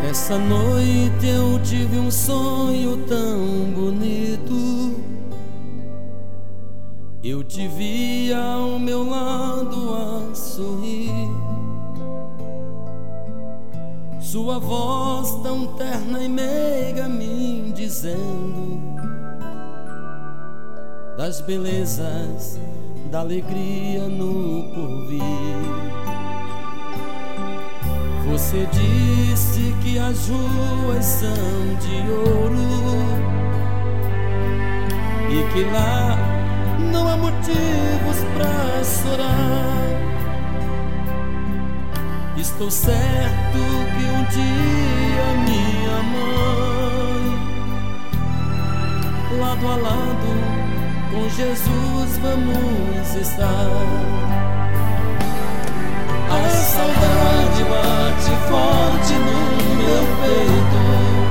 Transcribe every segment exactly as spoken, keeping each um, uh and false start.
Essa noite eu tive um sonho tão bonito. Eu te vi ao meu lado a sorrir. Sua voz tão terna e meiga me dizendo das belezas da alegria no porvir. Você disse que as ruas são de ouro e que lá não há motivos pra chorar. Estou certo que um dia minha mãe, lado a lado com Jesus vamos estar. A saudade bate forte no meu peito,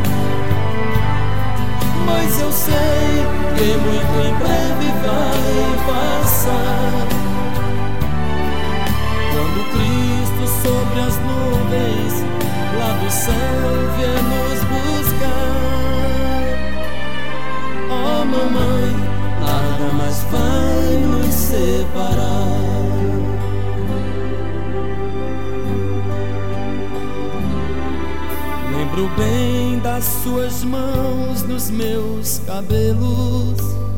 mas eu sei que muito em breve vai passar. Quando Cristo sobre as nuvens lá do céu vier nos buscar, oh mamãe, nada mais vai nos separar. Lembro bem das suas mãos nos meus cabelos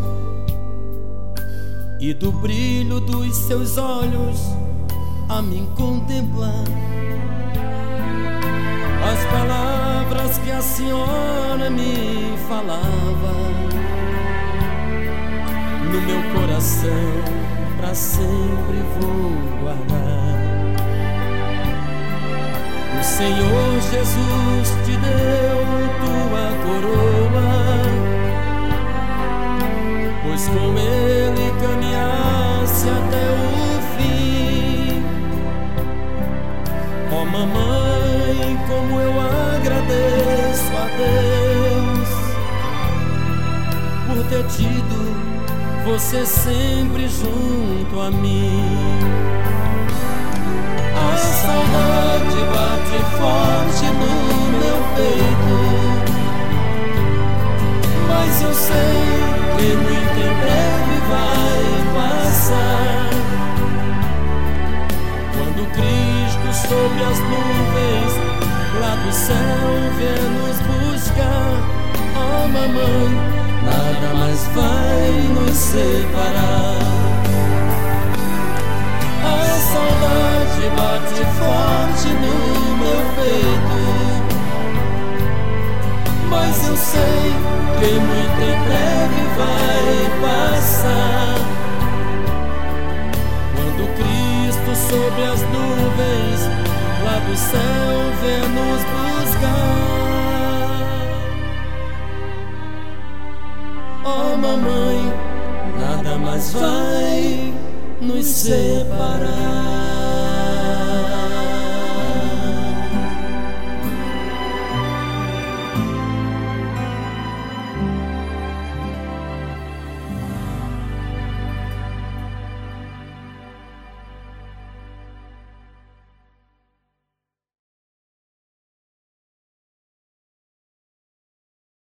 e do brilho dos seus olhos a me contemplar. As palavras que a senhora me falava no meu coração pra sempre vou guardar. O Senhor Jesus te deu tua coroa, pois com Ele caminhasse até o fim. Ó mamãe, como eu agradeço a Deus por ter tido você sempre junto a mim. A saudade bate forte no meu peito, mas eu sei que muito em breve vai passar. Quando Cristo sobre as nuvens lá do céu vier nos buscar, oh mamãe, nada mais vai nos separar. A saudade bate forte no meu peito, mas eu sei que muito em breve vai passar. Quando Cristo sobre as nuvens lá do céu vier nos buscar, oh mamãe, nada mais vai nos separar.